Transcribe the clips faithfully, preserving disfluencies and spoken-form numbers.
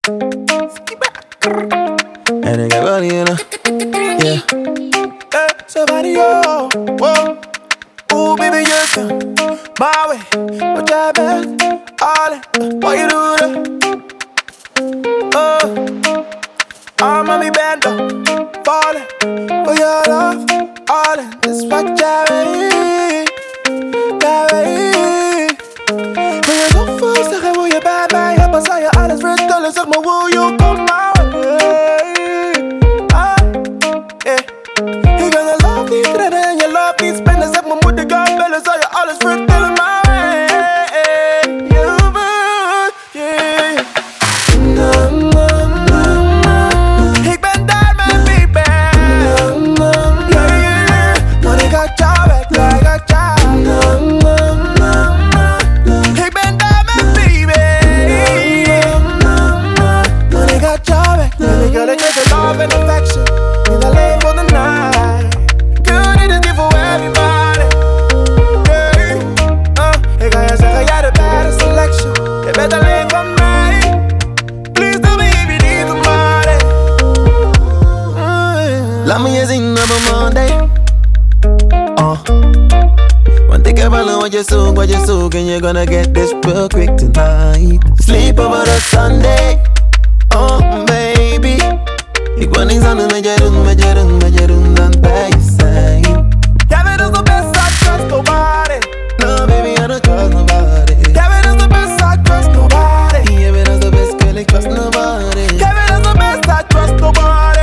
En ik heb wel niet in, yeah. Hey, somebody, oh, whoa. Ooh, baby, you're still my way. Wat jij bent, all in, what you do that? Oh, I'm on me bend up, falling for your love, all in. This what jij weet, jij weet. Wil je zo veel zeggen, wil je bij mij hebben? Zal je alles vertellen, zeg maar, wil je come my way? Ah, yeah. Ik ben je love niet redden en je love niet spenden. Zeg maar, moet ik gaan bellen, zal je alles vertellen, my way? You would, yeah. Na, na, na, na. Ik ben daar, mijn baby. Na, na, na, yeah, yeah. Want ik had jou weg, ja, ik had jou. Na, na, na, na. Ik ben daar, mijn baby. Na, na, na, na. Want ik had jou weg. En ik wil het met de love and affection. Niet alleen voor de night. Girl, dit is niet voor everybody. Yeah. Uh, ik ga je zeggen, jij de better selection. Je bent alleen van mij. Please tell me if you need somebody. Mm. Laat me je zien op een Monday. Oh. Want ik heb al wat je zoekt, wat je zoekt. And you're gonna get this real quick tonight. Sleep over the Sunday. Oh baby. Ik wil niks anders met je doen, met je doen, met je doen dan bij je zijn. Jij bent ons de best, I trust nobody. No baby, I don't trust nobody. Jij bent ons de best, I trust nobody. Jij bent ons de best, girl, ik trust nobody. Jij bent ons de best, I trust nobody.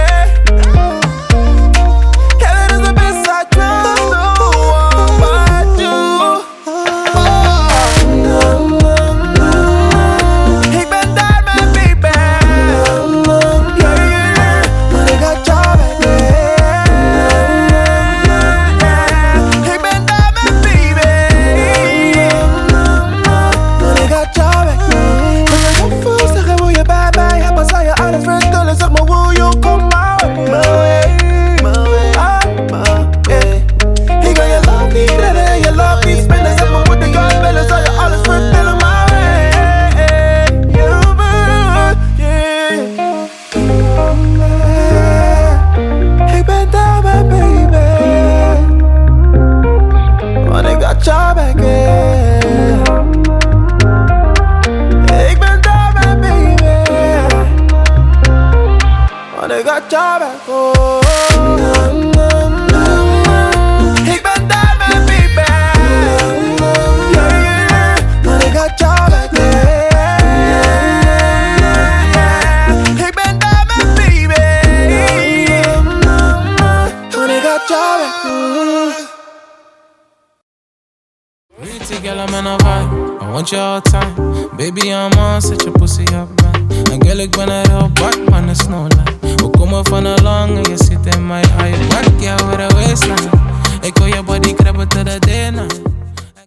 Jij bent ons de best, I trust no one but you. Oh, na, na, na. Ik ben daar, mijn baby. Na, na, yeah, yeah. Maar ik had jou weg, yeah. Ik ben daar, mijn baby. Na, na, maar ik had jou weg. Wil je zoveel zeggen, wil je bij mij hebben? Zal je alles vertellen, zeg maar, wil je come my way? My way, ah, my way. Ik wil je love niet redden en je love niet spenden. Zeg maar, moet ik gaan bellen, zal je alles vertellen, my way? You would, yeah. Ik ben daar, mijn baby. Want ik got jou back, yeah. Ik ben daar, mijn baby. Want ik got jou back, oh. Na, na, na, na. Ik ben daar, mijn baby. Yeah, yeah. Want ik got jou back, yeah. Ik ben daar, mijn baby. Want ik got jou back, mm. Pretty girl, I'm in a vibe. I want you all time. Baby, I'm on, set your pussy up, man. En girl, ik ben er heel bak, man, is no lie. We komen van een lang en je zit in mijn eye. Back, yeah, with a waistline. Ik wil je body krabben tot de day night.